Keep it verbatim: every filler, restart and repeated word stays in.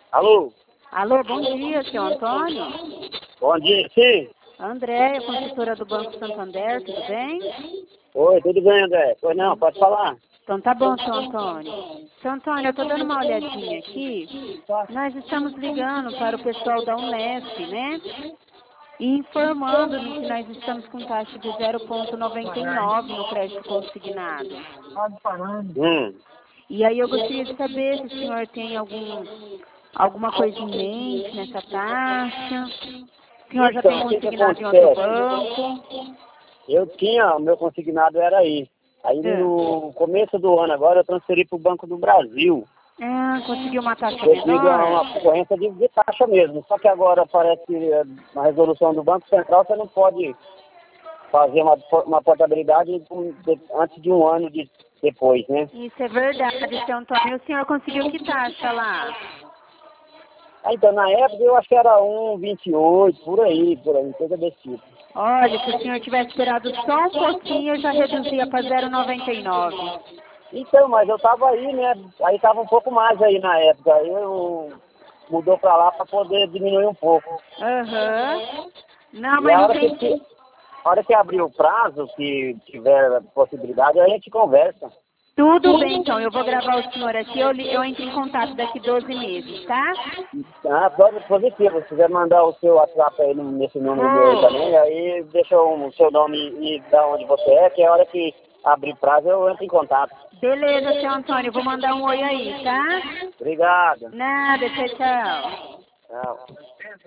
Alô? Alô, bom dia, seu Antônio. Bom dia, sim. Andréia, consultora do Banco Santander, tudo bem? Oi, tudo bem, André? Pois não, pode falar. Então tá bom, seu Antônio. Seu Antônio, eu estou dando uma olhadinha aqui. Nós estamos ligando para o pessoal da Unesp, né? E informando que nós estamos com taxa de zero vírgula noventa e nove no crédito consignado. Hum. E aí eu gostaria de saber se o senhor tem algum, alguma coisa em mente nessa taxa. O senhor já tem Então, o que que consignado em outro acontece? banco? Eu tinha, o meu consignado era aí. Aí É. no começo do ano agora eu transferi para o Banco do Brasil. Ah, conseguiu uma taxa Devido a menor? uma concorrência de, de taxa mesmo. Só que agora parece que eh, na resolução do Banco Central você não pode fazer uma, uma portabilidade com- de- antes de um ano de, depois, né? Isso é verdade, seu Antônio. O senhor conseguiu que taxa lá? Ah, então, na época eu acho que era um vírgula vinte e oito, por aí, por aí, coisa desse tipo. Olha, se o senhor tivesse esperado só um pouquinho, eu já reduzia para zero vírgula noventa e nove. Então, mas eu tava aí, né? Aí tava um pouco mais aí na época. Aí eu mudou pra lá pra poder diminuir um pouco. Aham. Não, E mas a não hora que, tem... que- a hora que abrir o prazo, que tiver possibilidade, aí a gente conversa. Tudo bem, então. Eu vou gravar o senhor aqui. Eu, li- eu entro em contato daqui doze meses, tá? Ah, pode positivo. Se quiser mandar o seu WhatsApp aí nesse número meu aí também, Vou. aí deixa o seu nome e da onde você é, que a hora que abrir prazo eu entro em contato. Beleza, seu Antônio. Eu vou mandar um oi aí, tá? Obrigado. Nada, tchau, tchau. Tchau.